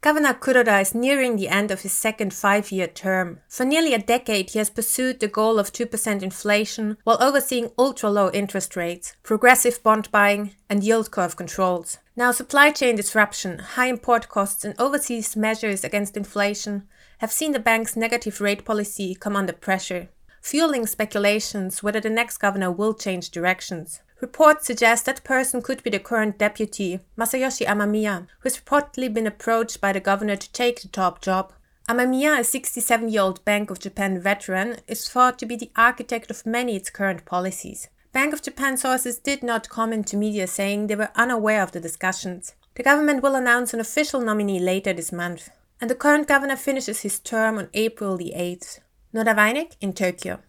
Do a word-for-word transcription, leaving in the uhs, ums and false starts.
Governor Kuroda is nearing the end of his second five-year term. For nearly a decade, he has pursued the goal of two percent inflation while overseeing ultra-low interest rates, progressive bond buying, and yield curve controls. Now, supply chain disruption, high import costs, and overseas measures against inflation have seen the bank's negative rate policy come under pressure, fueling speculations whether the next governor will change directions. Reports suggest that person could be the current deputy, Masayoshi Amamiya, who has reportedly been approached by the governor to take the top job. Amamiya, a sixty-seven-year-old Bank of Japan veteran, is thought to be the architect of many of its current policies. Bank of Japan sources did not comment to media, saying they were unaware of the discussions. The government will announce an official nominee later this month, and the current governor finishes his term on April the eighth. Nora Weineck in Tokyo.